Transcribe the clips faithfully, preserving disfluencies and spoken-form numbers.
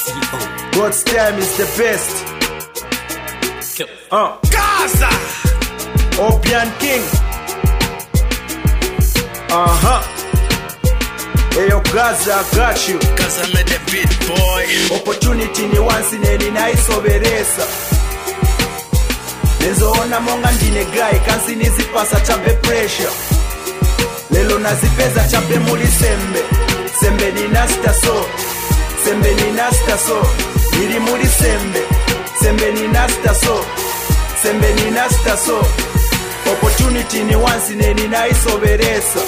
C O. God's time is the best. Uh. Gaza. Obian King. Uh-huh. Hey yo Gaza, I got you. Gaza made the beat, boy. Opportunity ni once in any nice overesa. Nezoona monga ndine guy, kansi nizipasa chabe pressure. Lelo nazipeza chabe muli sembe. Sembe ni nasta so. Sembe ni nasta so. Nili muli sembe. Sembe ni nasta so. Sembe ni nasta so. Opportunity ni once in any nice overesa.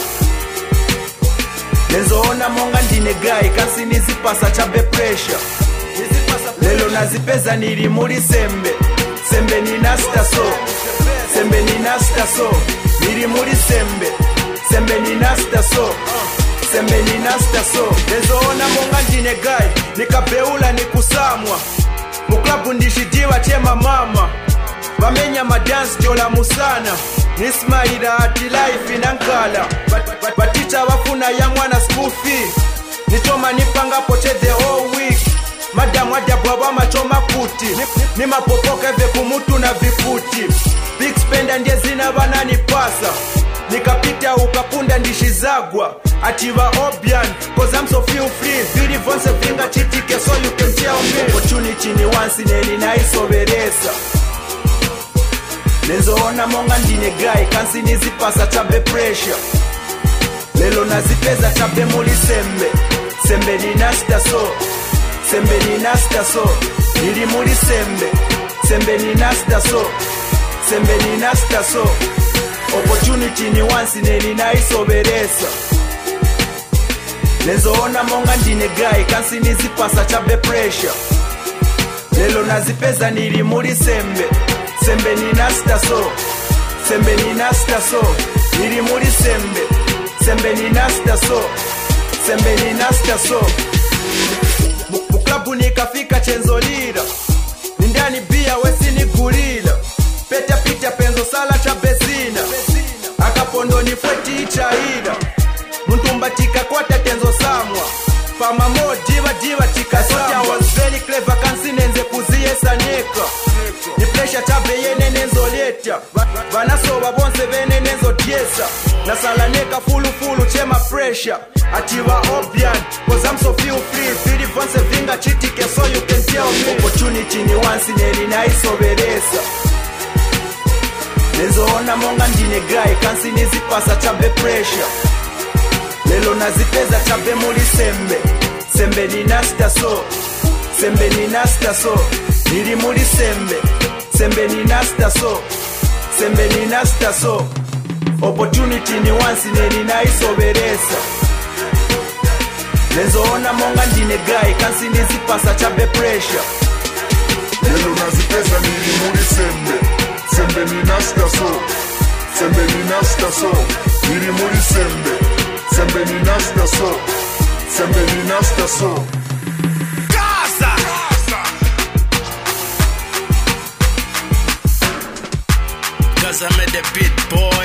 Nezoona monga ndine guy, kansi nizipasa chabe pressure. Lelo nazipeza nili muli sembe. Sembe ni nasta so. Sembe ni nasta so. Nili muli sembe. Sembe ni nasta so. Sembe ni nasta so. Nezoona monga ndine guy, nikabeula nikusamwa. Muklabu ndishijiwa chema mama. Bamenya madance jola musana. Nismaila ati life inankala. Baticha wafuna ya mwana school fee. Nichoma nipanga poche the whole week. Madam wadia bwabwa machoma kuti. Ni mapopoka ve kumutu na vifuti. Big spender ndiye zina banani pasa. Nikapita ukapunda ndishizagwa. Achiva Obian, cause I'm so feel free. Beauty once a finger chitike so you can tell me. Opportunity ni once in any nice overesa. Nezoona monga ndine guy, kansi nizipasa chabe pressure. Lelo nazipeza chabe muli sembe. Sembe ni nasta so. Sembe ni nasta so. Nili muli sembe. Sembe ni nasta so. Sembe ni nasta so. Opportunity ni once in any nice overesa. Nezoona monga ndine guy, kansi nizipasa chabe pressure. Lelo nazipeza nili muli sembe. Sembe ni nasta so. Sembe ni nasta so. Nili muli sembe. Sembe ni nasta so. Sembe ni nasta so. Muklabu nikafika chenzolira. Nindani bia wesi ni gurila. Peta pita penzo sala cha bezina. Akapondo ni fweti ichaida. Muntumba tika kwata tenzo samwa. Pama mo diva diva tika samwa. I was very clever kansi nenze kuzie saneka. Ni pressure chabe yene nenzo leta. Vanaso wabonse vene nenzo diesa. Nasalaneka fulu fulu chema pressure. Achiva Obian, cause I'm so feel free. Beauty once a finger chitike so you can tell me. Opportunity ni once in any nice overesa. Nezoona monga ndine guy, kansi nizipasa chabe pressure. Lelo nazipeza chabe muli sembe. Sembe ni nasta so. Sembe ni nasta so. Nili muli sembe. Sembe ni nasta so. Sembe ni nasta so. Opportunity ni once in any nice overesa. Nezoona monga ndine guy, kansi nizipasa chabe pressure. Lelo nazipeza nili muli sembe. Sembe ni nasta so. Sembe ni nasta so. Nili muli sembe. Sembe ni nasta so. Sembe ni nasta so. Gaza. Gaza made the beat, boy.